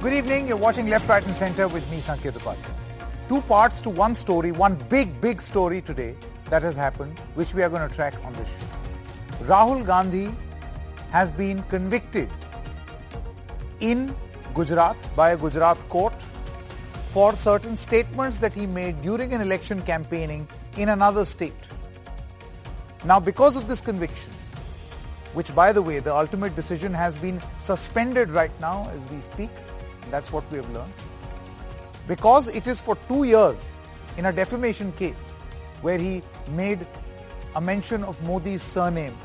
Good evening. You're watching Left, Right and Centre with me, Sanket Upadhyay. Two parts to one story, one big story today that has happened, which we are going to track on this show. Rahul Gandhi has been convicted in Gujarat by a Gujarat court for certain statements that he made during an election campaigning in another state. Now, because of this conviction, which, by the way, the ultimate decision has been suspended right now as we speak, that's what we have learned. Because it is for 2 years in a defamation case where he made a mention of Modi's surname,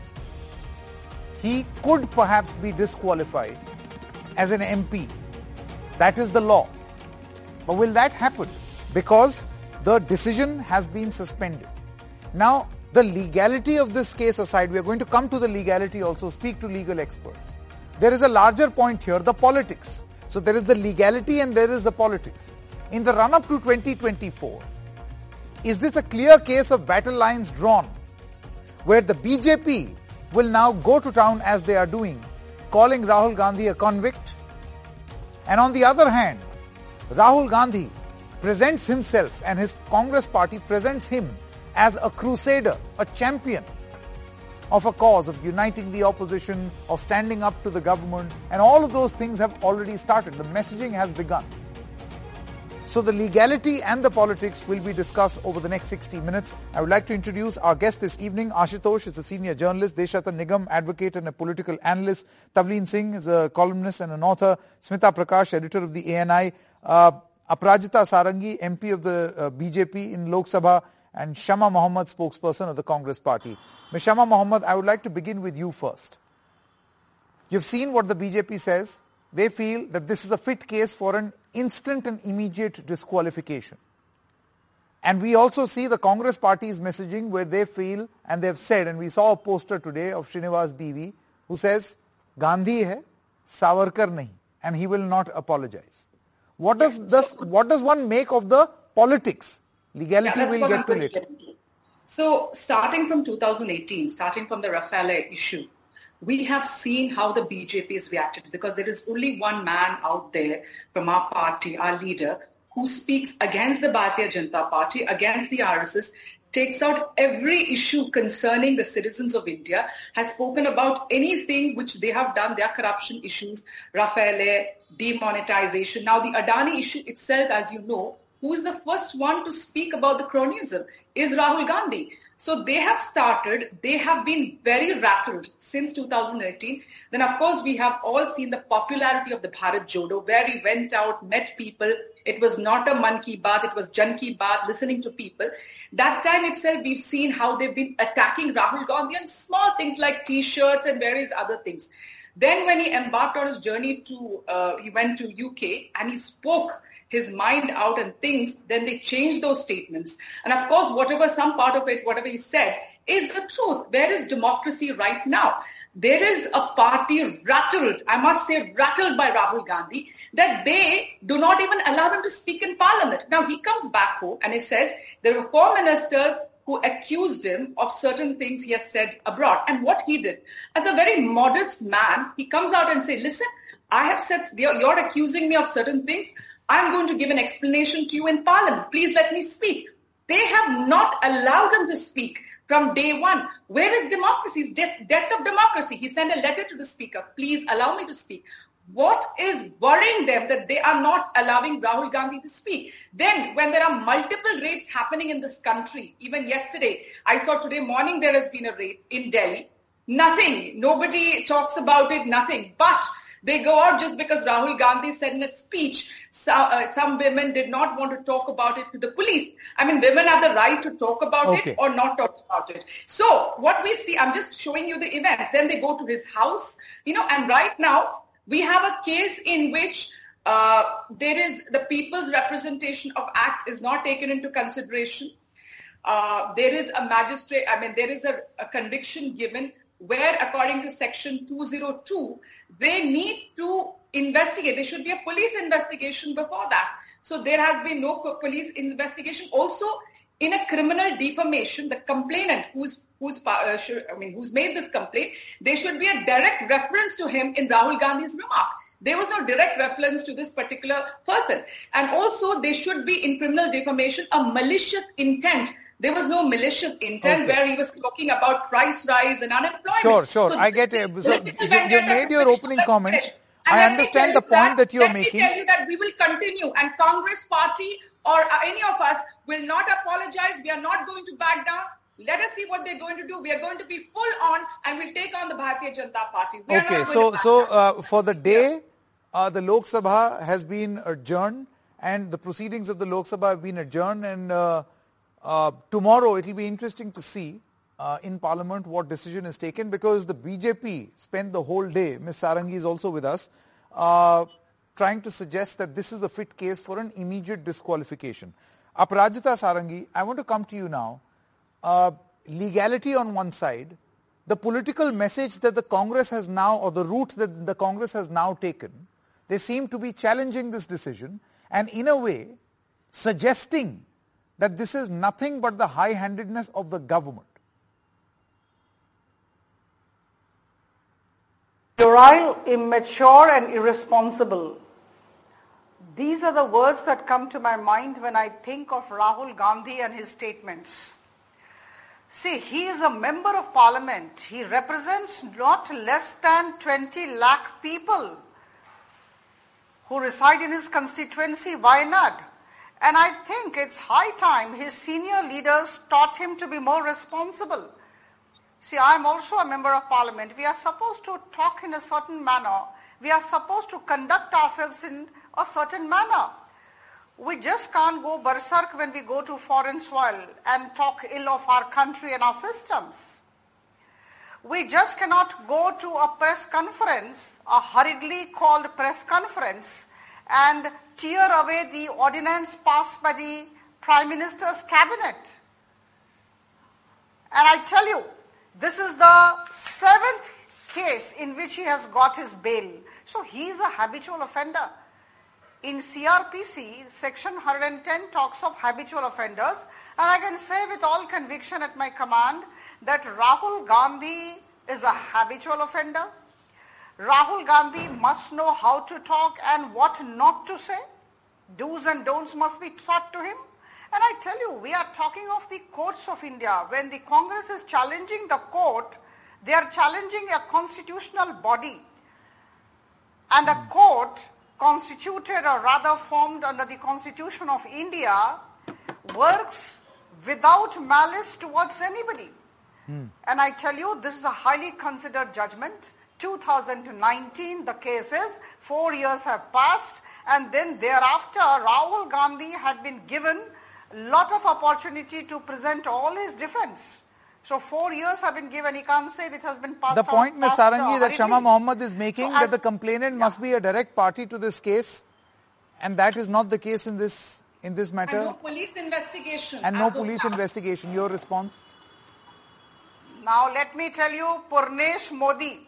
he could perhaps be disqualified as an MP. That is the law. But will that happen? Because the decision has been suspended. Now, the legality of this case aside, we are going to come to the legality also, speak to legal experts. There is a larger point here, the politics. So there is the legality and there is the politics. In the run-up to 2024, is this a clear case of battle lines drawn, where the BJP will now go to town as they are doing, calling Rahul Gandhi a convict? And on the other hand, Rahul Gandhi presents himself and his Congress party presents him as a crusader, a champion of a cause, of uniting the opposition, of standing up to the government, and all of those things have already started. The messaging has begun. So the legality and the politics will be discussed over the next 60 minutes. I would like to introduce our guest this evening. Ashutosh is a senior journalist, Deshratan Nigam, advocate and a political analyst, Tavleen Singh is a columnist and an author, Smita Prakash, editor of the ANI, Aparajita Sarangi, MP of the BJP in Lok Sabha, and Shama Mohammed, spokesperson of the Congress party. Ms. Shama Mohammed, I would like to begin with you first. You've seen what the BJP says. They feel that this is a fit case for an instant and immediate disqualification. And we also see the Congress party's messaging where they feel, and they've said, and we saw a poster today of Srinivas BV, who says, Gandhi hai, Savarkar nahi, and he will not apologize. What does one make of the politics? Legality we'll get to later. So starting from 2018, starting from the Rafale issue, we have seen how the BJP has reacted, because there is only one man out there from our party, our leader, who speaks against the Bharatiya Janata Party, against the RSS, takes out every issue concerning the citizens of India, has spoken about anything which they have done, their corruption issues, Rafale, demonetization. Now the Adani issue itself, as you know, who is the first one to speak about the cronyism is Rahul Gandhi. So they have been very rattled since 2018. Then of course we have all seen the popularity of the Bharat Jodo, where he went out, met people. It was not a Man Ki Baat, it was Jan Ki Baat, listening to people. That time itself we've seen how they've been attacking Rahul Gandhi on small things like T-shirts and various other things. Then when he embarked on his journey he went to UK and he spoke his mind out and things, then they changed those statements. And of course, some part of it, whatever he said, is the truth. Where is democracy right now? There is a party rattled, I must say rattled by Rahul Gandhi, that they do not even allow him to speak in parliament. Now he comes back home and he says there were 4 ministers who accused him of certain things he has said abroad. And what he did, as a very modest man, he comes out and says, listen, I have said, you're accusing me of certain things. I'm going to give an explanation to you in Parliament. Please let me speak. They have not allowed them to speak from day one. Where is democracy? Death of democracy. He sent a letter to the Speaker. Please allow me to speak. What is worrying them that they are not allowing Rahul Gandhi to speak? Then, when there are multiple rapes happening in this country, even yesterday, I saw today morning there has been a rape in Delhi. Nothing. Nobody talks about it, nothing. But they go out just because Rahul Gandhi said in a speech, some women did not want to talk about it to the police. I mean, women have the right to talk about it or not talk about it. So what we see, I'm just showing you the events. Then they go to his house, and right now we have a case in which there is the People's Representation of Act is not taken into consideration. There is a magistrate, there is a conviction given where, according to Section 202, they need to investigate. There should be a police investigation before that. So there has been no police investigation. Also, in a criminal defamation, the complainant who's made this complaint, there should be a direct reference to him in Rahul Gandhi's remark. There was no direct reference to this particular person. And also, there should be in criminal defamation a malicious intent. There was no malicious intent where he was talking about price rise and unemployment. Sure. So I get it. So you made your opening comment. I understand the point that you are making. Let me tell you that we will continue, and Congress party or any of us will not apologize. We are not going to back down. Let us see what they're going to do. We are going to be full on, and we'll take on the Bharatiya Janata Party. Okay, so for the day, the Lok Sabha has been adjourned, and the proceedings of the Lok Sabha have been adjourned, and tomorrow it will be interesting to see in Parliament what decision is taken, because the BJP spent the whole day, Ms. Sarangi is also with us, trying to suggest that this is a fit case for an immediate disqualification. Aparajita Sarangi, I want to come to you now. Legality on one side, the political message that the Congress has now, or the route that the Congress has now taken, they seem to be challenging this decision and in a way suggesting that this is nothing but the high-handedness of the government. Puerile, immature and irresponsible. These are the words that come to my mind when I think of Rahul Gandhi and his statements. See, he is a member of parliament. He represents not less than 20 lakh people who reside in his constituency, Wayanad. And I think it's high time his senior leaders taught him to be more responsible. See, I'm also a member of parliament. We are supposed to talk in a certain manner. We are supposed to conduct ourselves in a certain manner. We just can't go berserk when we go to foreign soil and talk ill of our country and our systems. We just cannot go to a press conference, a hurriedly called press conference, and tear away the ordinance passed by the Prime Minister's cabinet. And I tell you, this is the 7th case in which he has got his bail. So he is a habitual offender. In CRPC, section 110 talks of habitual offenders, and I can say with all conviction at my command that Rahul Gandhi is a habitual offender. Rahul Gandhi must know how to talk and what not to say. Do's and don'ts must be taught to him. And I tell you, we are talking of the courts of India. When the Congress is challenging the court, they are challenging a constitutional body. And a court constituted, or rather formed under the Constitution of India, works without malice towards anybody. And I tell you, this is a highly considered judgment. 2019, the case is, 4 years have passed, and then thereafter, Rahul Gandhi had been given a lot of opportunity to present all his defense. So 4 years have been given. He can't say it has been passed. The point, Ms. Sarangi, that Shama Mohammed is making, that the complainant must be a direct party to this case, and that is not the case in this matter. And no police investigation. And no police investigation. Your response? Now let me tell you, Purnesh Modi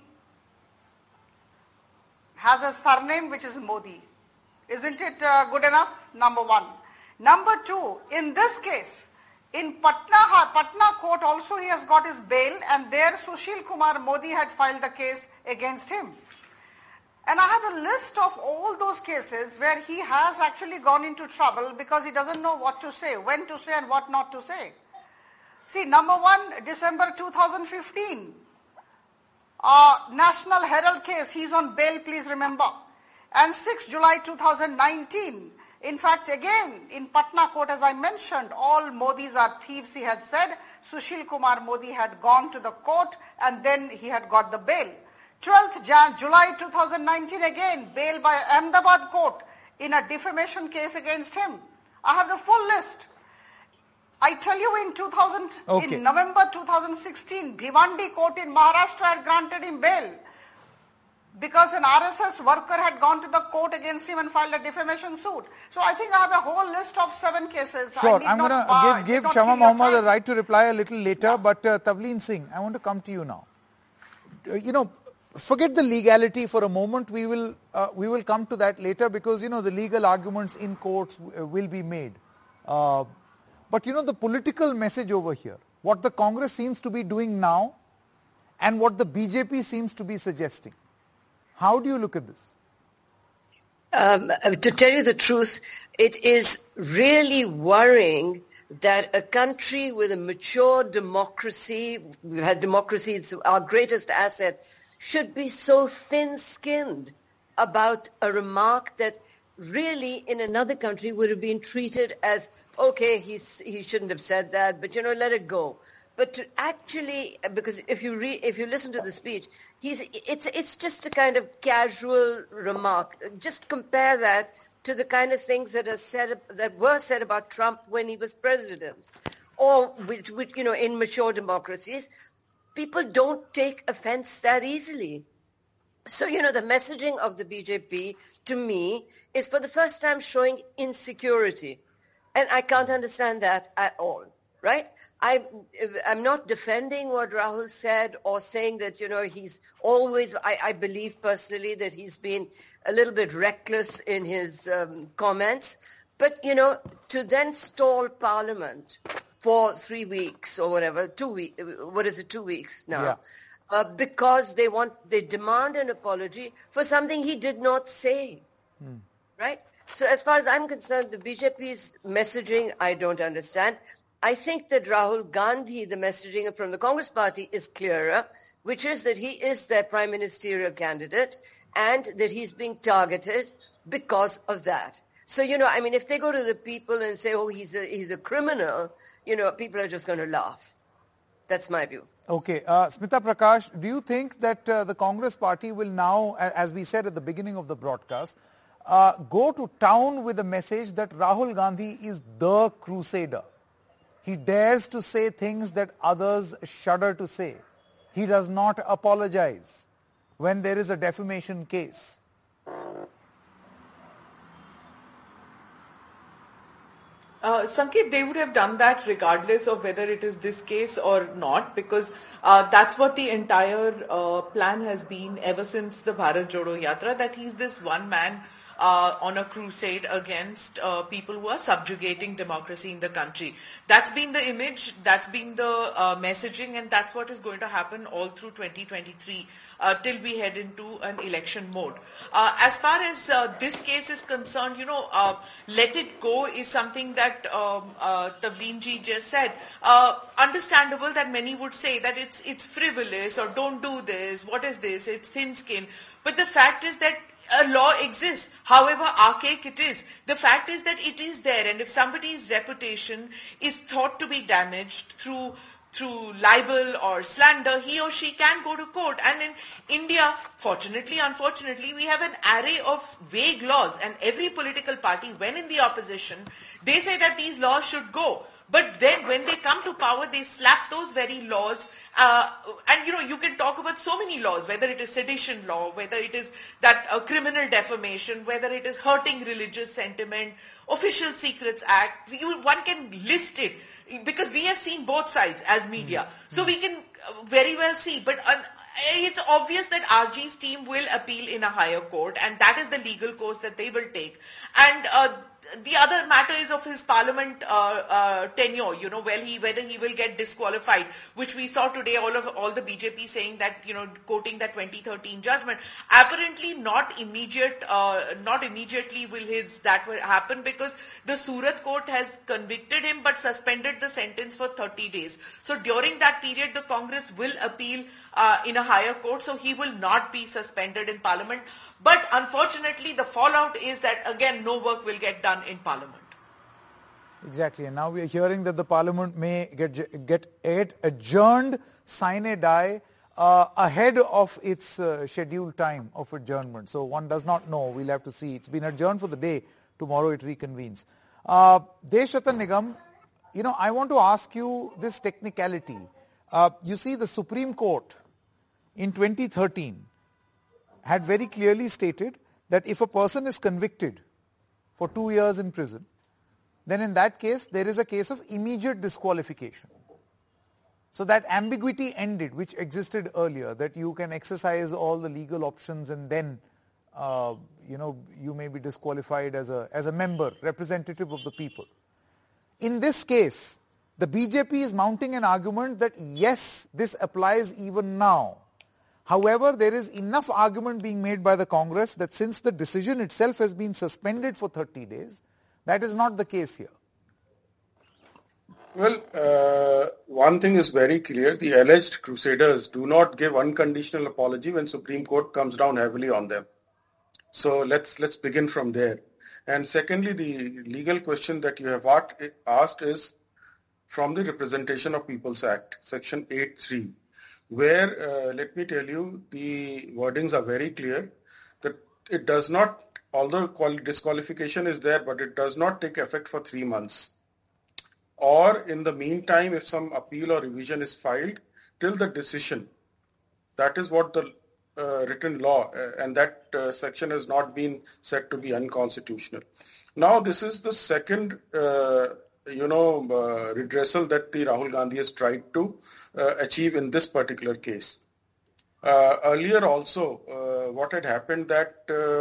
has a surname which is Modi. Isn't it good enough? Number one. Number two, in this case, in Patna court also he has got his bail, and there Sushil Kumar Modi had filed the case against him. And I have a list of all those cases where he has actually gone into trouble because he doesn't know what to say, when to say and what not to say. See, number one, December 2015, National Herald case, he's on bail, please remember. And 6 July 2019, in fact, again, in Patna court, as I mentioned, all Modis are thieves, he had said. Sushil Kumar Modi had gone to the court and then he had got the bail. 12th July 2019, again, bail by Ahmedabad court in a defamation case against him. I have the full list. I tell you, in November 2016, Bhiwandi court in Maharashtra had granted him bail because an RSS worker had gone to the court against him and filed a defamation suit. So I think I have a whole list of 7 cases. Sure, I'm going to give Shama Mohammed the right to reply a little later, but Tavleen Singh, I want to come to you now. Forget the legality for a moment. We will come to that later because, the legal arguments in courts will be made. But the political message over here, what the Congress seems to be doing now and what the BJP seems to be suggesting. How do you look at this? To tell you the truth, it is really worrying that a country with a mature democracy, we've had democracy, it's our greatest asset, should be so thin-skinned about a remark that really in another country would have been treated as, okay, he shouldn't have said that, but let it go. But to actually, because if you listen to the speech, it's just a kind of casual remark. Just compare that to the kind of things that were said about Trump when he was president, or which in mature democracies, people don't take offense that easily. So the messaging of the BJP to me is for the first time showing insecurity, and I can't understand that at all. Right? I'm not defending what Rahul said or saying that, he's always, I believe personally that he's been a little bit reckless in his comments. But, to then stall Parliament for 3 weeks or whatever, 2 weeks, 2 weeks now? Yeah. Because they demand an apology for something he did not say. Right? So as far as I'm concerned, the BJP's messaging, I don't understand. I think that Rahul Gandhi, the messaging from the Congress party is clearer, which is that he is their prime ministerial candidate and that he's being targeted because of that. So, if they go to the people and say, oh, he's a criminal, people are just going to laugh. That's my view. Okay. Smita Prakash, do you think that the Congress party will now, as we said at the beginning of the broadcast, go to town with a message that Rahul Gandhi is the crusader? He dares to say things that others shudder to say. He does not apologize when there is a defamation case. Sanket, they would have done that regardless of whether it is this case or not, because that's what the entire plan has been ever since the Bharat Jodo Yatra, that he's this one man on a crusade against people who are subjugating democracy in the country. That's been the image, that's been the messaging, and that's what is going to happen all through 2023 till we head into an election mode. As far as this case is concerned, let it go is something that Tavleen-ji just said. Understandable that many would say that it's frivolous or don't do this, what is this, it's thin skin. But the fact is that a law exists, however archaic it is. The fact is that it is there, and if somebody's reputation is thought to be damaged through libel or slander, he or she can go to court. And in India, fortunately, unfortunately, we have an array of vague laws, and every political party, when in the opposition, they say that these laws should go. But then when they come to power, they slap those very laws. And you can talk about so many laws, whether it is sedition law, whether it is that criminal defamation, whether it is hurting religious sentiment, Official Secrets Act. One can list it because we have seen both sides as media. So we can very well see. But it's obvious that RG's team will appeal in a higher court, and that is the legal course that they will take. And the other matter is of his parliament tenure, whether he will get disqualified, which we saw today, all the BJP saying that, quoting that 2013 judgment. Apparently not immediately will that will happen, because the Surat court has convicted him but suspended the sentence for 30 days. So during that period, the Congress will appeal in a higher court, so he will not be suspended in Parliament. But unfortunately, the fallout is that, again, no work will get done in Parliament. Exactly. And now we are hearing that the Parliament may get adjourned sine die ahead of its scheduled time of adjournment. So one does not know. We'll have to see. It's been adjourned for the day. Tomorrow it reconvenes. Deshratan Nigam, I want to ask you this technicality. You see, the Supreme Court in 2013 had very clearly stated that if a person is convicted for 2 years in prison, then in that case, there is a case of immediate disqualification. So that ambiguity ended, which existed earlier, that you can exercise all the legal options and then, you may be disqualified as a member, representative of the people. In this case, the BJP is mounting an argument that yes, this applies even now. However, there is enough argument being made by the Congress that since the decision itself has been suspended for 30 days, that is not the case here. Well, one thing is very clear. The alleged crusaders do not give unconditional apology when Supreme Court comes down heavily on them. So let's begin from there. And secondly, the legal question that you have asked is from the Representation of People's Act, Section 8.3, where, let me tell you, the wordings are very clear that it does not, although disqualification is there, but it does not take effect for 3 months. Or in the meantime, if some appeal or revision is filed, till the decision. That is what the written law, and that section has not been said to be unconstitutional. Now, this is the second, redressal that the Rahul Gandhi has tried to achieve in this particular case. Earlier also, what had happened that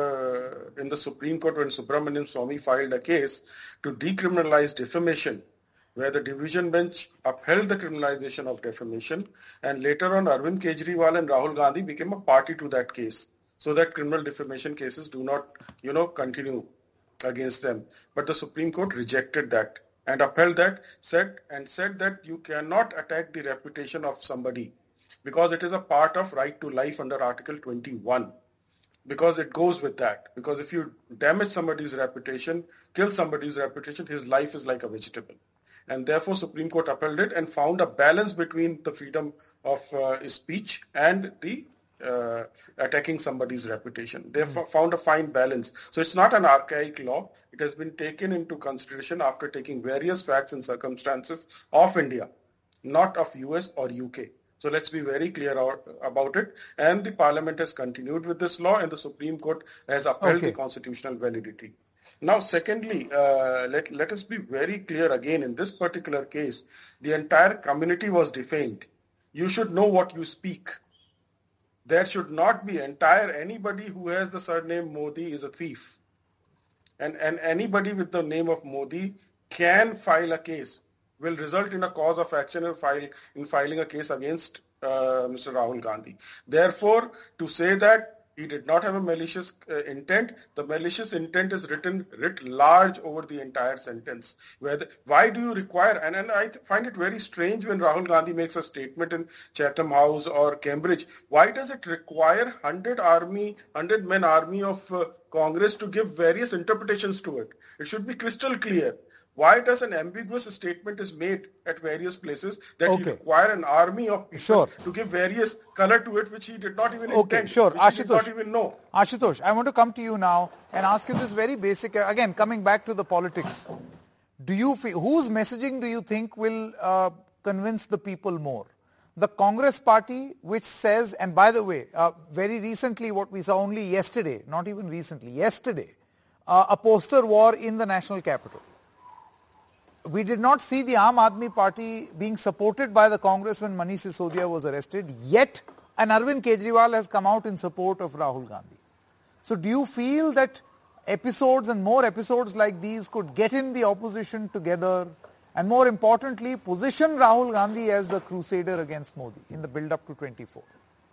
in the Supreme Court when Subramanian Swamy filed a case to decriminalize defamation, where the division bench upheld the criminalization of defamation, and later on Arvind Kejriwal and Rahul Gandhi became a party to that case, so that criminal defamation cases do not, continue against them. But the Supreme Court rejected that and upheld that, said that you cannot attack the reputation of somebody because it is a part of right to life under Article 21. Because it goes with that. Because if you damage somebody's reputation, kill somebody's reputation, his life is like a vegetable. And therefore, Supreme Court upheld it and found a balance between the freedom of speech and the attacking somebody's reputation. They found a fine balance. So it's not an archaic law. It has been taken into consideration after taking various facts and circumstances of India, not of US or UK. So let's be very clear about it. And the Parliament has continued with this law and the Supreme Court has upheld the constitutional validity. Now, secondly, let us be very clear again. In this particular case, the entire community was defamed. You should know what you speak. There should not be anybody who has the surname Modi is a thief. And anybody with the name of Modi can file a case, will result in a cause of action in filing a case against Mr. Rahul Gandhi. Therefore, to say that he did not have a malicious intent, the malicious intent is writ large over the entire sentence. Why do you require, and I find it very strange when Rahul Gandhi makes a statement in Chatham House or Cambridge, why does it require 100-man army of Congress to give various interpretations to it? It should be crystal clear. Why does an ambiguous statement is made at various places that you require an army of people to give various color to it, which he did not even intend, which he did not even know? Ashutosh, I want to come to you now and ask you this very basic, again, coming back to the politics. Do you feel, whose messaging do you think will convince the people more? The Congress party, which says, and by the way, very recently what we saw only yesterday, not even recently, yesterday, a poster war in the national capital. We did not see the Aam Aadmi Party being supported by the Congress when Manish Sisodia was arrested, yet an Arvind Kejriwal has come out in support of Rahul Gandhi. So do you feel that episodes and more episodes like these could get in the opposition together and more importantly position Rahul Gandhi as the crusader against Modi in the build-up to 24?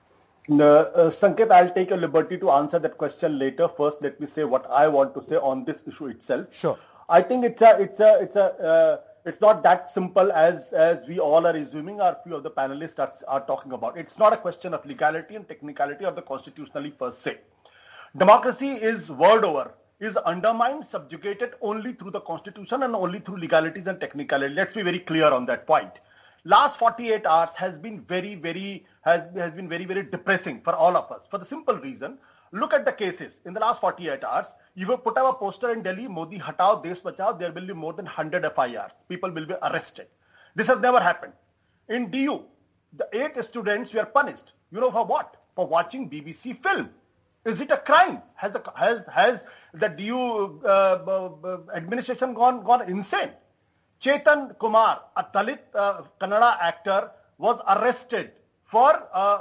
Sanket, I'll take a liberty to answer that question later. First, let me say what I want to say on this issue itself. Sure. I think it's not that simple as we all are assuming, or few of the panelists are talking about. It's not a question of legality and technicality of the constitutionally per se. Democracy is word over, is undermined, subjugated only through the constitution and only through legalities and technicality. Let's be very clear on that point. Last 48 hours has been very, very depressing for all of us for the simple reason. Look at the cases. In the last 48 hours, you will put up a poster in Delhi, Modi Hatao, Desh Bachao, there will be more than 100 FIRs. People will be arrested. This has never happened. In DU, the 8 students were punished. You know for what? For watching BBC film. Is it a crime? Has the DU administration gone insane? Chetan Kumar, a Dalit Kannada actor, was arrested for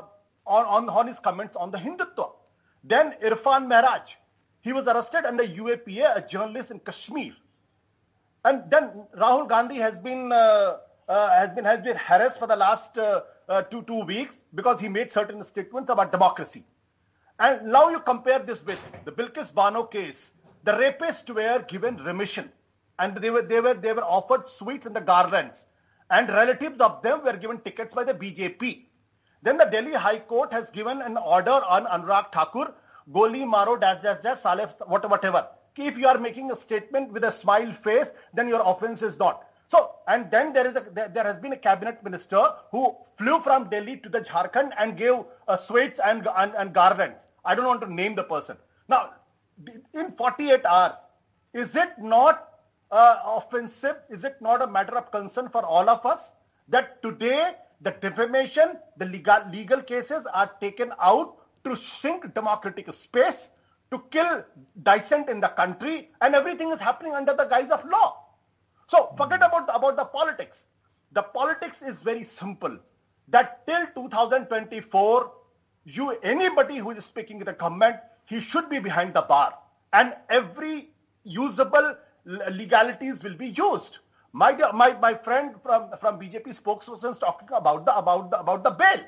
on his comments on the Hindutva. Then Irfan Mehraj, he was arrested under UAPA, a journalist in Kashmir. And then Rahul Gandhi has been has been harassed for the last two weeks because he made certain statements about democracy. And now you compare this with the Bilkis Bano case. The rapists were given remission, and they were offered sweets in the garlands, and relatives of them were given tickets by the BJP. Then the Delhi High Court has given an order on Anurag Thakur, Goli Maro Saleh, whatever. If you are making a statement with a smile face, then your offense is not. So, and then there has been a cabinet minister who flew from Delhi to the Jharkhand and gave sweets and garlands. I don't want to name the person. Now, in 48 hours, is it not offensive? Is it not a matter of concern for all of us that today the defamation, the legal cases are taken out to shrink democratic space, to kill dissent in the country, and everything is happening under the guise of law? So forget about the politics. The politics is very simple. That till 2024, anybody who is speaking in the government, he should be behind the bar, and every usable legalities will be used. My friend from BJP spokesperson is talking about the bail.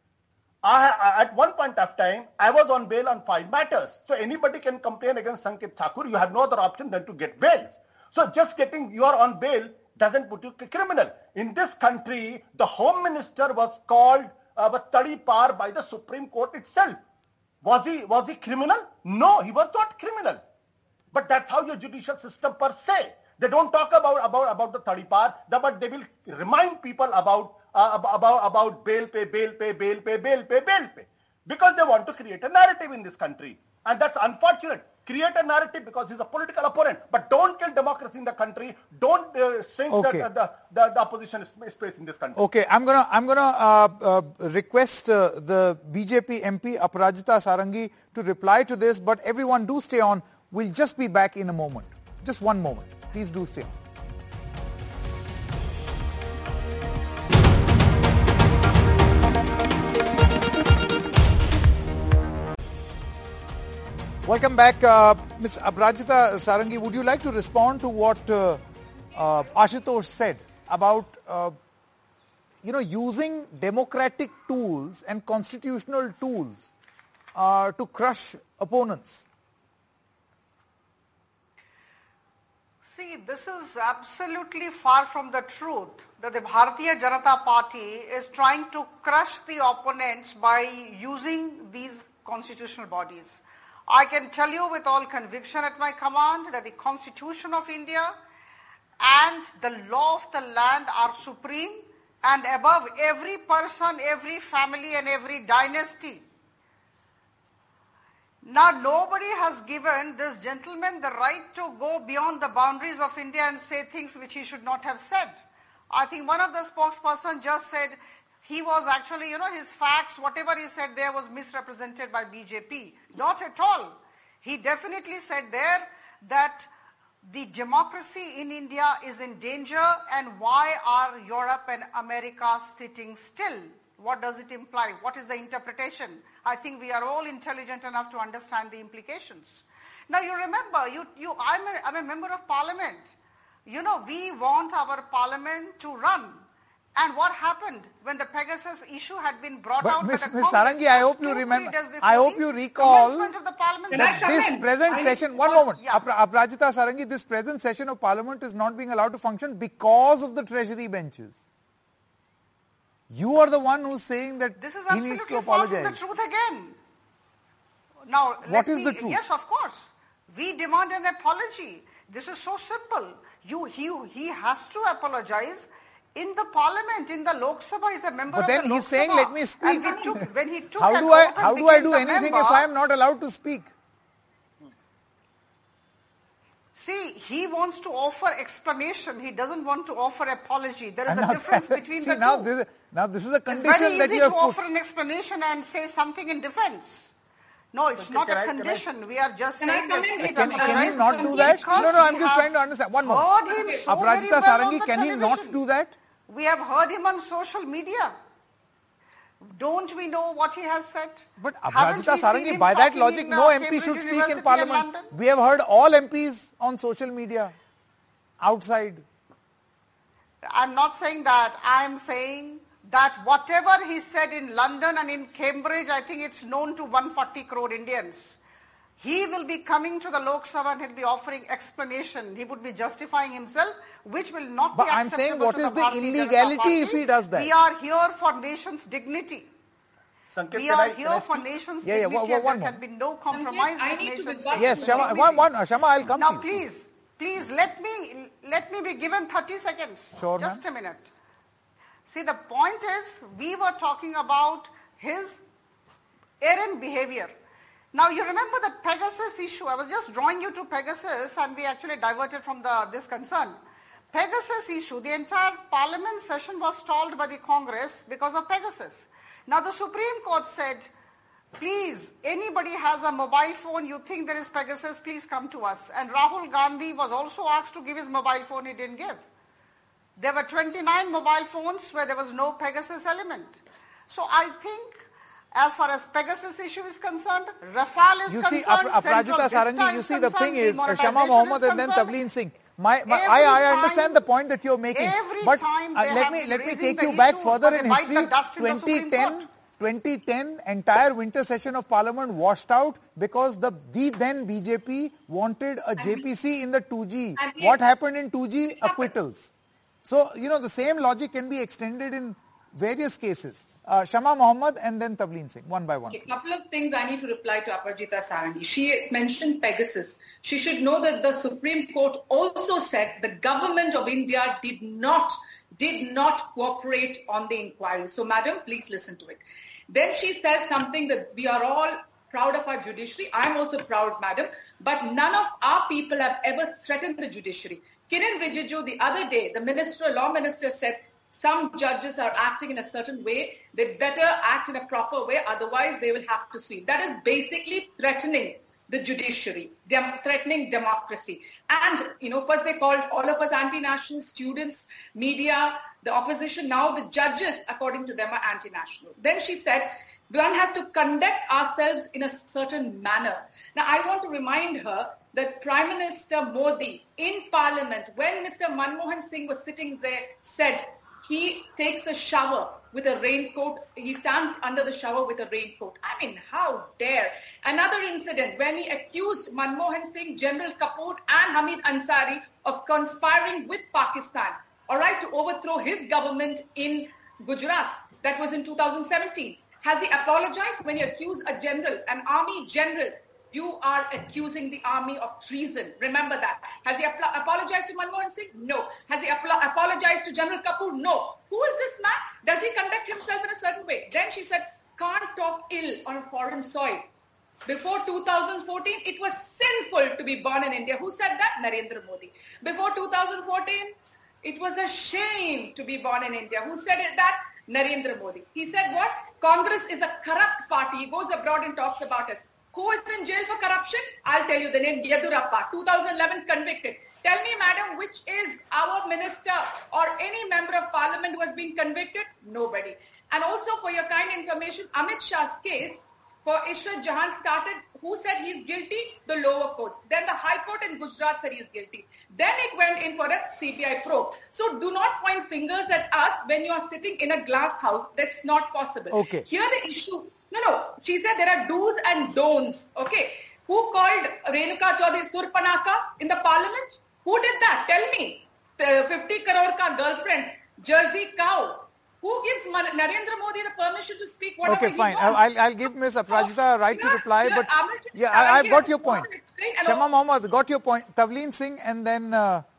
At one point of time, I was on bail on 5 matters. So anybody can complain against Sanket Thakur. You have no other option than to get bails. So just you are on bail doesn't put you a criminal. In this country, the Home Minister was called Tadi Par by the Supreme Court itself. Was he criminal? No, he was not criminal. But that's how your judicial system per se. They don't talk about the Tadi Par, but they will remind people about bail pay, because they want to create a narrative in this country. And that's unfortunate. Create a narrative because he's a political opponent, but don't kill democracy in the country. Don't shrink the opposition space in this country. Okay, I'm gonna request the BJP MP Aparajita Sarangi to reply to this, but everyone do stay on. We'll just be back in a moment. Just one moment. Please do stay on. Welcome back. Ms. Aparajita Sarangi, would you like to respond to what Ashutosh said about using democratic tools and constitutional tools to crush opponents? See, this is absolutely far from the truth that the Bharatiya Janata Party is trying to crush the opponents by using these constitutional bodies. I can tell you with all conviction at my command that the Constitution of India and the law of the land are supreme and above every person, every family and every dynasty. Now, nobody has given this gentleman the right to go beyond the boundaries of India and say things which he should not have said. I think one of the spokespersons just said he was actually, his facts, whatever he said there was misrepresented by BJP. Not at all. He definitely said there that the democracy in India is in danger, and why are Europe and America sitting still? What does it imply? What is the interpretation? I think we are all intelligent enough to understand the implications. Now you remember, I'm a member of parliament. We want our parliament to run. And what happened when the Pegasus issue had been brought out? Ms. Sarangi, I hope you remember. I hope you recall that this present session. One moment, Aparajita Sarangi, this present session of Parliament is not being allowed to function because of the Treasury benches. You are the one who's saying that he needs to apologize. This is absolutely far from the truth again. Now, what is the truth? Yes, of course. We demand an apology. This is so simple. He has to apologize. In the parliament, in the Lok Sabha, he's a member of the Lok Sabha. But then he's saying, let me speak. When he took how do I do anything if I am not allowed to speak? See, he wants to offer explanation. He doesn't want to offer apology. There is a difference between the two. Now this is a condition that you have put. It's very easy to offer an explanation and say something in defense. No, it's not a condition. We are just saying that can he not do that? No, I'm just trying to understand. One more. Aparajita Sarangi, can he not do that? We have heard him on social media. Don't we know what he has said? But Aparajita Sarangi, by that logic, no MP should speak in Parliament. We have heard all MPs on social media, outside. I'm not saying that. I'm saying that whatever he said in London and in Cambridge, I think it's known to 140 crore Indians. He will be coming to the Lok Sabha and he'll be offering explanation. He would be justifying himself, which will not be acceptable. But I'm saying, what is the Bharatiya illegality Janata Party. if he does that? We are here for nation's dignity. Sanket, We are here for nation's dignity, and there can be no compromise with nation's dignity. Yes, Shama, Shama, I'll come now, to you. please, let me be given 30 seconds. Sure, Just a minute. See, the point is, we were talking about his errant behavior. Now, you remember the Pegasus issue. I was just drawing you to Pegasus, and we actually diverted from this concern. Pegasus issue, the entire parliament session was stalled by the Congress because of Pegasus. Now, the Supreme Court said, please, anybody has a mobile phone, you think there is Pegasus, please come to us. And Rahul Gandhi was also asked to give his mobile phone, he didn't give. There were 29 mobile phones where there was no Pegasus element. So I think, as far as Pegasus issue is concerned, Rafale is concerned, You see, Aprajita Sarangi, you see, the thing is, Shama Mohammed and then Tavleen Singh. I understand the point that you're making, but let me take you back further in history. 2010 entire winter session of Parliament washed out because the then BJP wanted a JPC in the 2G. What happened in 2G? Acquittals. So, the same logic can be extended in various cases. Shama Mohammed and then Tavleen Singh, one by one. A couple of things I need to reply to Aparajita Sarangi. She mentioned Pegasus. She should know that the Supreme Court also said the government of India did not cooperate on the inquiry. So, madam, please listen to it. Then she says something that we are all proud of our judiciary. I'm also proud, madam, but none of our people have ever threatened the judiciary. Kiren Rijiju, the other day, the law minister said, some judges are acting in a certain way. They better act in a proper way, otherwise they will have to sue. That is basically threatening the judiciary, threatening democracy. And, first they called all of us anti-national, students, media, the opposition. Now the judges, according to them, are anti-national. Then she said, one has to conduct ourselves in a certain manner. Now, I want to remind her that Prime Minister Modi in Parliament, when Mr. Manmohan Singh was sitting there, said, he takes a shower with a raincoat. He stands under the shower with a raincoat. I mean, how dare. Another incident when he accused Manmohan Singh, General Kapoor and Hamid Ansari of conspiring with Pakistan, all right, to overthrow his government in Gujarat. That was in 2017. Has he apologized when you accuse a general, an army general? You are accusing the army of treason. Remember that. Has he apologized to Manmohan Singh? No. Has he apologized to General Kapoor? No. Who is this man? Does he conduct himself in a certain way? Then she said, can't talk ill on foreign soil. Before 2014, it was sinful to be born in India. Who said that? Narendra Modi. Before 2014, it was a shame to be born in India. Who said that? Narendra Modi. He said what? Congress is a corrupt party. He goes abroad and talks about us. Who is in jail for corruption? I'll tell you the name, Yedurappa, 2011 convicted. Tell me, madam, which is our minister or any member of parliament who has been convicted? Nobody. And also for your kind information, Amit Shah's case for Ishrat Jahan started. Who said he is guilty? The lower courts. Then the High Court in Gujarat said he is guilty. Then it went in for a CBI probe. So do not point fingers at us when you are sitting in a glass house. That's not possible. Okay. Here the issue... No. She said there are do's and don'ts. Okay. Who called Renuka Chaudhary Surpanaka in the parliament? Who did that? Tell me. The 50 crore ka girlfriend, Jersey cow. Who gives Narendra Modi the permission to speak whatever he wants? Okay, fine. I'll give Ms. Aparajita a right to reply, but I've got your point. Shama Mohammed, got your point. Tavleen Singh and then,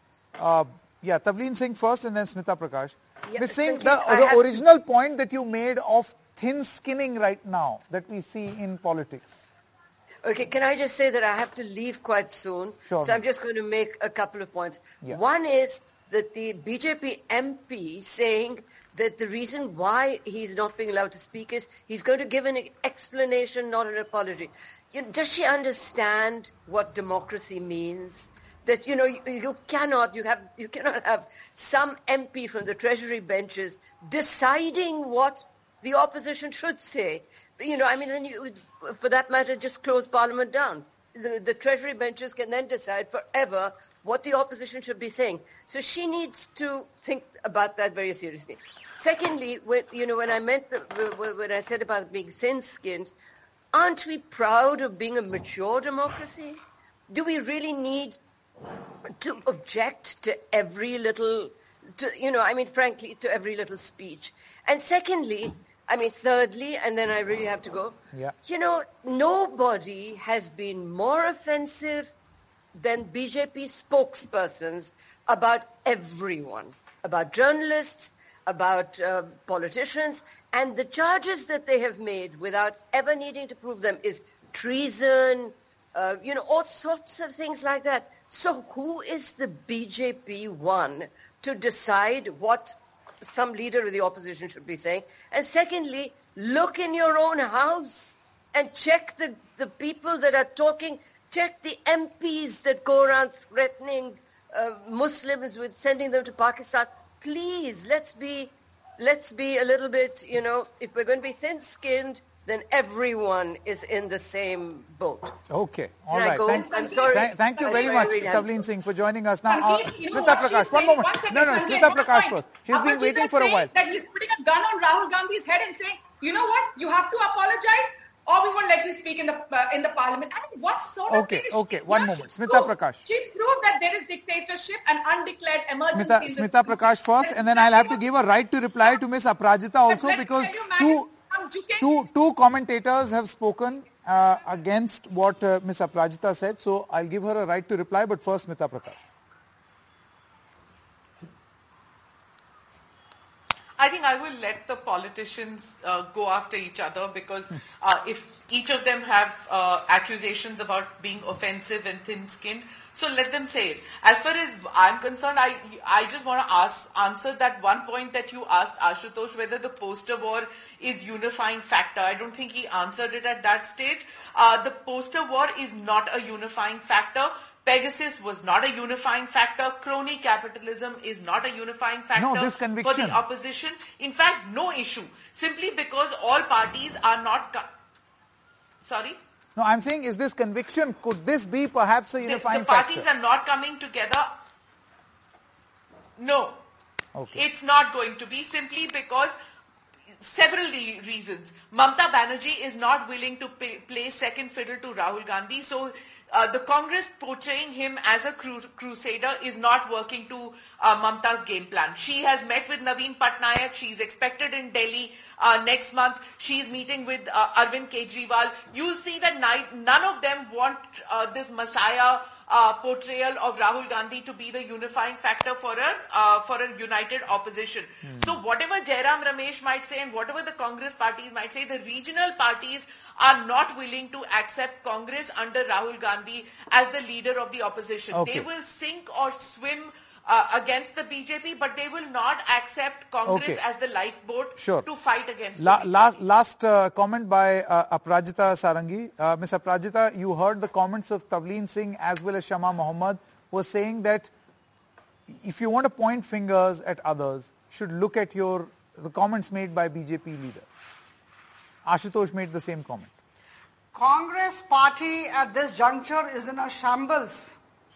Tavleen Singh first and then Smita Prakash. Ms. Singh, the original point that you made of thin skinning right now that we see in politics. Okay, can I just say that I have to leave quite soon? Sure. So I'm just going to make a couple of points. Yeah. One is that the BJP MP saying that the reason why he's not being allowed to speak is he's going to give an explanation, not an apology. Does she understand what democracy means? That, you cannot have some MP from the Treasury benches deciding what the opposition should say. Then you, for that matter, just close Parliament down. the Treasury benches can then decide forever what the opposition should be saying. So she needs to think about that very seriously. Secondly, when I said about being thin-skinned, aren't we proud of being a mature democracy? Do we really need to object to every little, frankly, to every little speech? And thirdly, and then I really have to go, nobody has been more offensive than BJP spokespersons about everyone, about journalists, about politicians, and the charges that they have made without ever needing to prove them is treason, all sorts of things like that. So who is the BJP one to decide what some leader of the opposition should be saying? And secondly, look in your own house and check the people that are talking, check the MPs that go around threatening Muslims with sending them to Pakistan. Please, let's be a little bit, if we're going to be thin-skinned, then everyone is in the same boat. Okay, all right. I'm sorry. Thank you very much, Tavleen Singh, for joining us. Now, Smita Prakash, one moment. No, Smita Prakash first. She's been waiting for a while. That he's putting a gun on Rahul Gandhi's head and saying, you know what, you have to apologize or we won't let you speak in the parliament. I mean, what sort of thing? Okay, one moment. Smita Prakash. She proved that there is dictatorship and undeclared emergency. Smita Prakash first, and then I'll have to give a right to reply to Ms. Aparajita also, because two commentators have spoken against what Ms. Aparajita said, so I'll give her a right to reply, but first Smita Prakash. I think I will let the politicians go after each other, because if each of them have accusations about being offensive and thin-skinned, so let them say it. As far as I'm concerned, I just want to answer that one point that you asked, Ashutosh, whether the poster war is unifying factor. I don't think he answered it at that stage. The poster war is not a unifying factor. Pegasus was not a unifying factor. Crony capitalism is not a unifying factor for the opposition. In fact, no issue. Simply because all parties are not... Sorry? No, I'm saying, is this conviction, could this be perhaps a unifying factor? The parties are not coming together. No. Okay. It's not going to be, simply because several reasons. Mamata Banerjee is not willing to play second fiddle to Rahul Gandhi, so the Congress portraying him as a crusader is not working to Mamata's game plan. She has met with Naveen Patnaik. She's expected in Delhi next month. She's meeting with Arvind Kejriwal. You'll see that none of them want this messiah portrayal of Rahul Gandhi to be the unifying factor for a united opposition. So whatever Jairam Ramesh might say and whatever the Congress parties might say, the regional parties are not willing to accept Congress under Rahul Gandhi as the leader of the opposition. Okay. They will sink or swim against the BJP, but they will not accept Congress as the lifeboat to fight against the BJP. Last comment by Aparajita Sarangi. Ms. Aparajita, you heard the comments of Tavleen Singh as well as Shama Mohammed, was saying that if you want to point fingers at others, should look at the comments made by BJP leaders. Ashutosh made the same comment. Congress party at this juncture is in a shambles.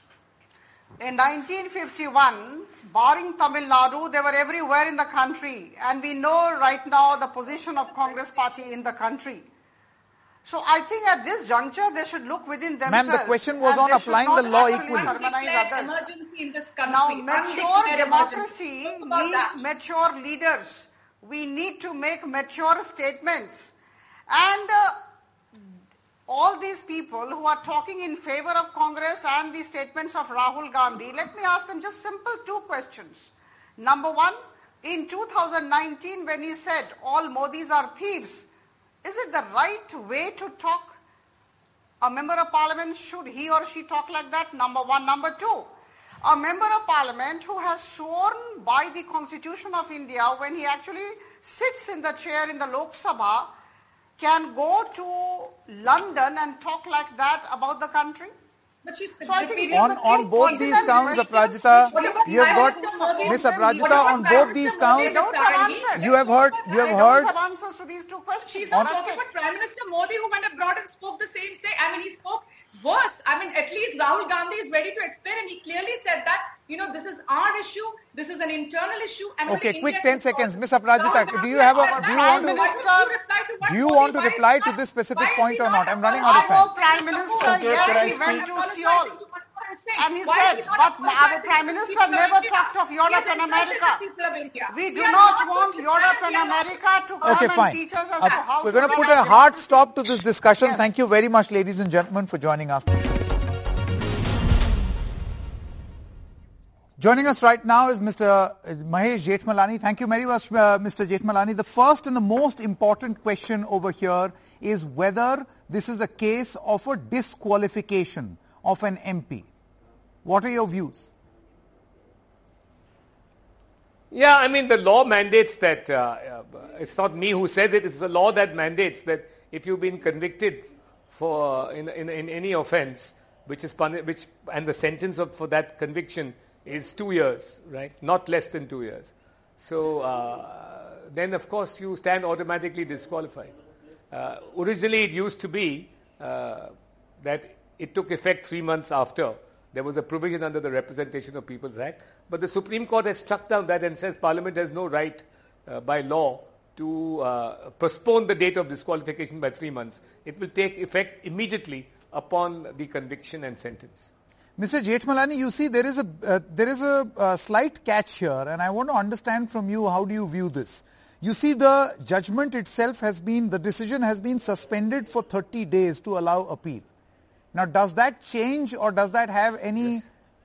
In 1951, barring Tamil Nadu, they were everywhere in the country. And we know right now the position of Congress party in the country. So I think at this juncture, they should look within themselves. Ma'am, the question was on applying the law equally. Emergency in this country. Now, mature democracy needs mature leaders. We need to make mature statements. And all these people who are talking in favor of Congress and the statements of Rahul Gandhi, let me ask them just simple two questions. Number one, in 2019 when he said all Modis are thieves, is it the right way to talk? A member of parliament, should he or she talk like that? Number one. Number two, a member of parliament who has sworn by the Constitution of India when he actually sits in the chair in the Lok Sabha can go to London and talk like that about the country? But she's on both these counts, Aparajita, you have got Ms. Aparajita on both these counts. You have heard. I don't have answers to these two questions. She's not talking about Prime Minister Modi, who went abroad and spoke the same thing. I mean, he spoke worse. I mean, at least Rahul Gandhi is ready to explain, and he clearly said that, this is our issue, this is an internal issue. And okay, quick 10 seconds. Ms. Aparajita, do you want to reply to this specific point or not? I'm running out of time. Our Prime Minister, yes, he went to Seoul. And he said, but our Prime Minister never talked of Europe and America. We do not want Europe and America to come and teach us as to how we're going to put a hard stop to this discussion. Yes. Thank you very much, ladies and gentlemen, for joining us. Joining us right now is Mr. Mahesh Jethmalani. Thank you very much, Mr. Jethmalani. The first and the most important question over here is whether this is a case of a disqualification of an MP. What are your views? Yeah, I mean, the law mandates that, it's not me who says it, it's the law that mandates that if you've been convicted for in any offense, and the sentence for that conviction is 2 years, right? Not less than 2 years. So then, of course, you stand automatically disqualified. Originally, it used to be that it took effect 3 months after. There was a provision under the Representation of People's Act. But the Supreme Court has struck down that and says Parliament has no right by law to postpone the date of disqualification by 3 months. It will take effect immediately upon the conviction and sentence. Mr. Jethmalani, you see there is a slight catch here, and I want to understand from you, how do you view this? You see, the judgment itself the decision has been suspended for 30 days to allow appeal. Now, does that change or does that have any,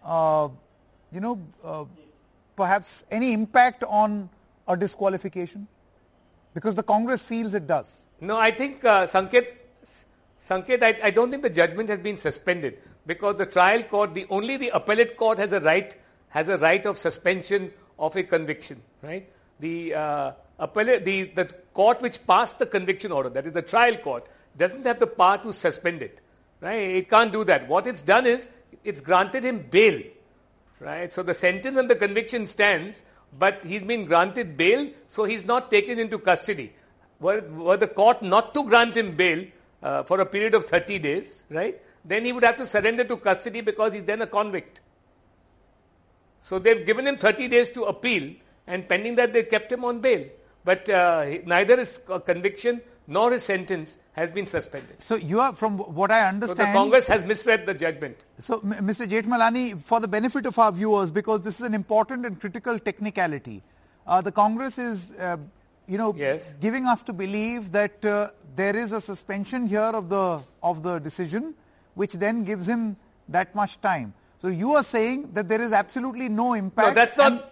perhaps any impact on a disqualification? Because the Congress feels it does. No, I think, Sanket, I don't think the judgment has been suspended because the trial court, only the appellate court has a right of suspension of a conviction, right? The court which passed the conviction order, that is the trial court, doesn't have the power to suspend it. Right? It can't do that. What it's done is, it's granted him bail. Right? So the sentence and the conviction stands, but he's been granted bail, so he's not taken into custody. Were the court not to grant him bail for a period of 30 days, right? Then he would have to surrender to custody because he's then a convict. So they've given him 30 days to appeal, and pending that they kept him on bail. But neither his conviction nor his sentence has been suspended. So you are, from what I understand... So the Congress has misread the judgment. So Mr. Jethmalani, for the benefit of our viewers, because this is an important and critical technicality, the Congress is, yes, giving us to believe that there is a suspension here of the decision, which then gives him that much time. So you are saying that there is absolutely no impact. No, that's not...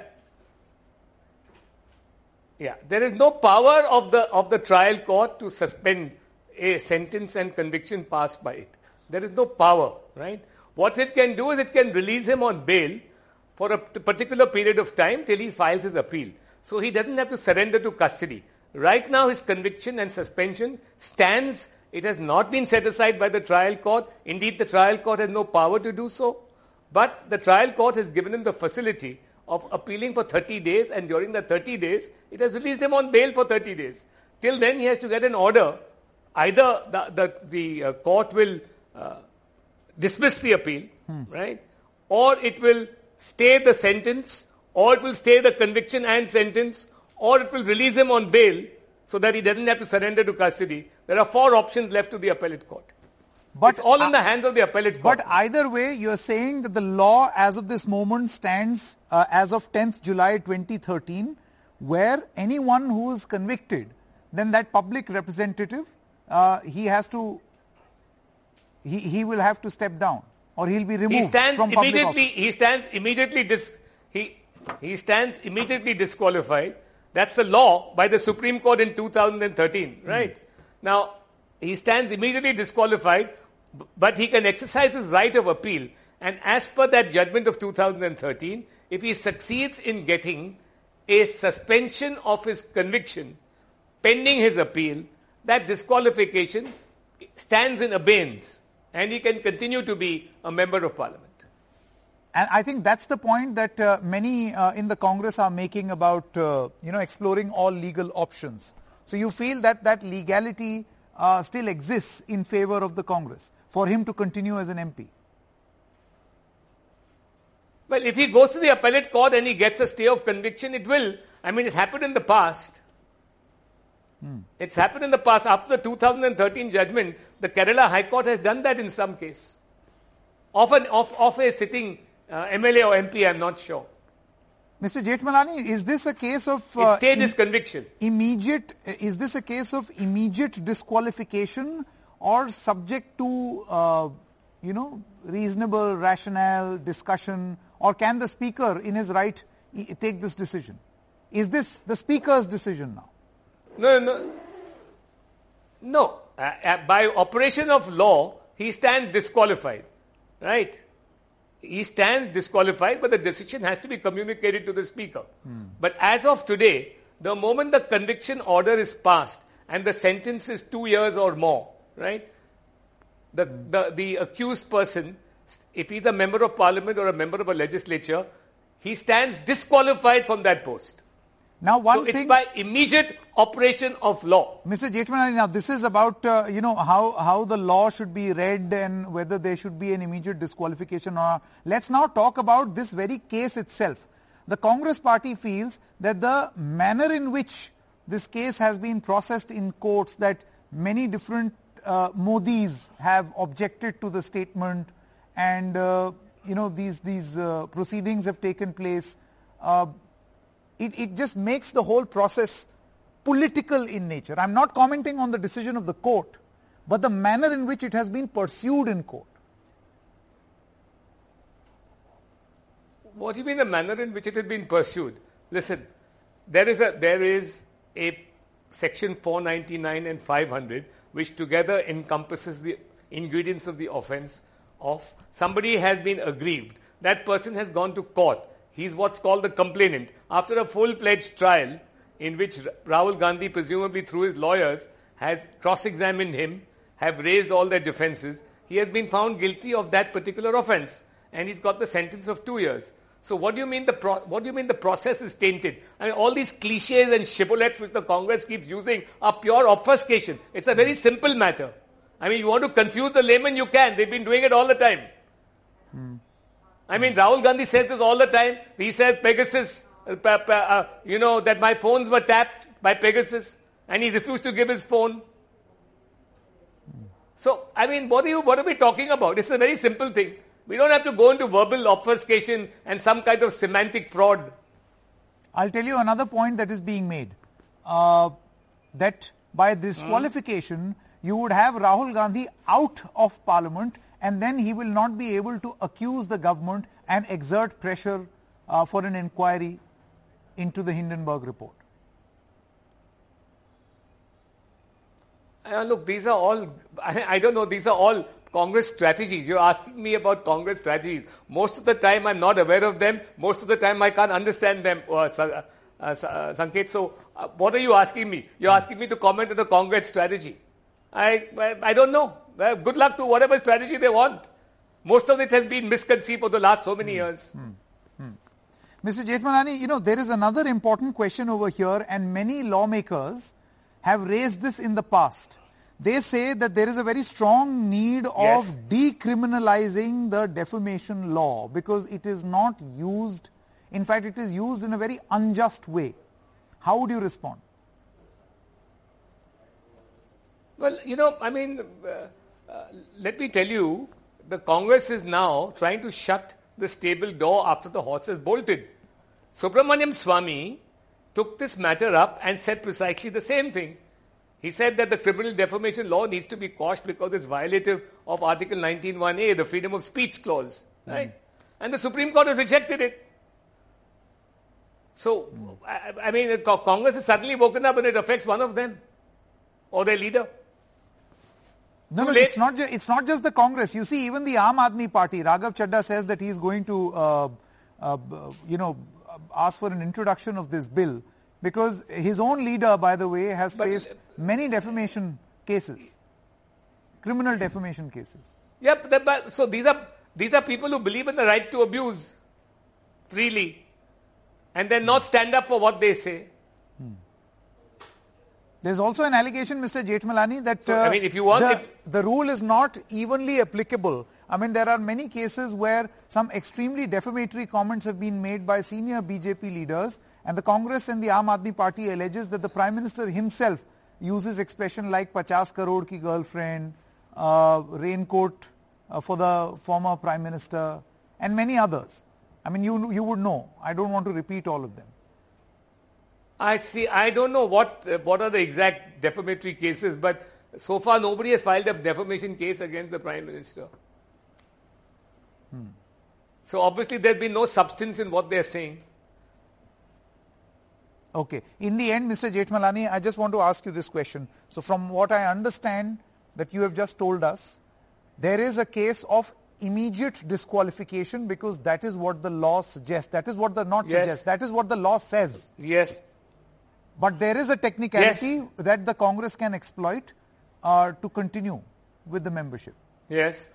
Yeah, there is no power of the trial court to suspend a sentence and conviction passed by it. There is no power, right? What it can do is it can release him on bail for a particular period of time till he files his appeal. So he doesn't have to surrender to custody. Right now his conviction and suspension stands. It has not been set aside by the trial court. Indeed, the trial court has no power to do so. But the trial court has given him the facility of appealing for 30 days, and during the 30 days, it has released him on bail for 30 days. Till then, he has to get an order. Either the court will dismiss the appeal, right? Or it will stay the sentence, or it will stay the conviction and sentence, or it will release him on bail so that he doesn't have to surrender to custody. There are 4 options left to the appellate court. But it's all in the hands of the appellate court. But either way, you're saying that the law as of this moment stands as of 10th July 2013, where anyone who is convicted, then that public representative, he will have to step down, or he'll be removed from public office. He stands immediately disqualified. That's the law by the Supreme Court in 2013, right? Now, he stands immediately disqualified, but he can exercise his right of appeal. And as per that judgment of 2013, if he succeeds in getting a suspension of his conviction pending his appeal, that disqualification stands in abeyance, and he can continue to be a member of Parliament. And I think that's the point that many in the Congress are making about exploring all legal options. So you feel that legality still exists in favor of the Congress. for him to continue as an MP? Well, if he goes to the appellate court and he gets a stay of conviction, it will. I mean, it happened in the past. It's happened in the past. After the 2013 judgment, the Kerala High Court has done that in some case. Of a sitting MLA or MP, I'm not sure. Mr. Jethmalani, is this a case of it stayed his conviction. Is this a case of immediate disqualification or subject to reasonable rationale discussion, or can the speaker in his right take this decision? Is this the speaker's decision now? No. By operation of law, he stands disqualified, right? He stands disqualified, but the decision has to be communicated to the speaker. But as of today, the moment the conviction order is passed and the sentence is 2 years or more, right? The accused person, if he's a member of parliament or a member of a legislature, he stands disqualified from that post. Now, it's by immediate operation of law. Mr. Jethmalani, now this is about how the law should be read and whether there should be an immediate disqualification. Or let's now talk about this very case itself. The Congress party feels that the manner in which this case has been processed in courts, that many different Modis have objected to the statement, and these proceedings have taken place. It just makes the whole process political in nature. I'm not commenting on the decision of the court, but the manner in which it has been pursued in court. What do you mean the manner in which it has been pursued? Listen, there is a section 499 and 500 which together encompasses the ingredients of the offense of somebody has been aggrieved. That person has gone to court. He's what's called the complainant. After a full-fledged trial in which Rahul Gandhi, presumably through his lawyers, has cross-examined him, have raised all their defenses, he has been found guilty of that particular offense, and he's got the sentence of 2 years. So what do you mean the process is tainted? I mean, all these cliches and shibboleths which the Congress keeps using are pure obfuscation. It's a very simple matter. I mean, you want to confuse the layman, you can. They've been doing it all the time. I mean, Rahul Gandhi says this all the time. He says Pegasus, that my phones were tapped by Pegasus, and he refused to give his phone. So, I mean, what are we talking about? It's a very simple thing. We don't have to go into verbal obfuscation and some kind of semantic fraud. I'll tell you another point that is being made. That by disqualification, you would have Rahul Gandhi out of parliament, and then he will not be able to accuse the government and exert pressure for an inquiry into the Hindenburg report. Look, these are all, I don't know, these are all Congress strategies. You're asking me about Congress strategies. Most of the time I'm not aware of them. Most of the time I can't understand them, Sanket. So what are you asking me? You're asking me to comment on the Congress strategy. I don't know. Good luck to whatever strategy they want. Most of it has been misconceived for the last so many years. Mr. Jethmalani, there is another important question over here, and many lawmakers have raised this in the past. They say that there is a very strong need of decriminalizing the defamation law because it is not used, in fact it is used in a very unjust way. How would you respond? Well, let me tell you, the Congress is now trying to shut the stable door after the horse has bolted. Subramaniam Swamy took this matter up and said precisely the same thing. He said that the criminal defamation law needs to be quashed because it's violative of Article 19(1)(a), the freedom of speech clause, right? And the Supreme Court has rejected it. So, Congress has suddenly woken up and it affects one of them or their leader. No, it's not just the Congress. You see, even the Aam Aadmi Party, Raghav Chadha says that he is going to, ask for an introduction of this bill because his own leader, by the way, has faced many defamation cases, criminal defamation cases. Yeah, so these are people who believe in the right to abuse freely and then not stand up for what they say. There's also an allegation, Mr. Jethmalani, that if you want the rule is not evenly applicable. I mean, there are many cases where some extremely defamatory comments have been made by senior BJP leaders, and the Congress and the Aam Aadmi Party alleges that the Prime Minister himself uses expression like 50 crore ki girlfriend, raincoat for the former Prime Minister, and many others. I mean, you would know. I don't want to repeat all of them. I see. I don't know what are the exact defamatory cases, but so far nobody has filed a defamation case against the Prime Minister. So obviously there's been no substance in what they're saying. Okay. In the end, Mr. Jethmalani, I just want to ask you this question. So from what I understand that you have just told us, there is a case of immediate disqualification because that is what the law suggests. That is what the suggests. That is what the law says. Yes. But there is a technicality that the Congress can exploit to continue with the membership. Yes.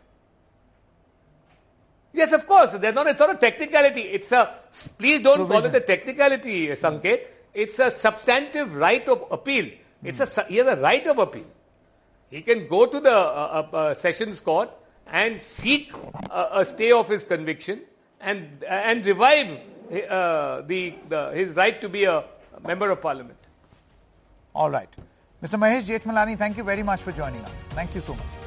Yes, of course. It's not a technicality. It's a, please don't call it a technicality, Sanket. It's a substantive right of appeal. He has a right of appeal. He can go to the Sessions Court and seek a stay of his conviction and revive his right to be a member of Parliament. All right. Mr. Mahesh Jethmalani, thank you very much for joining us. Thank you so much.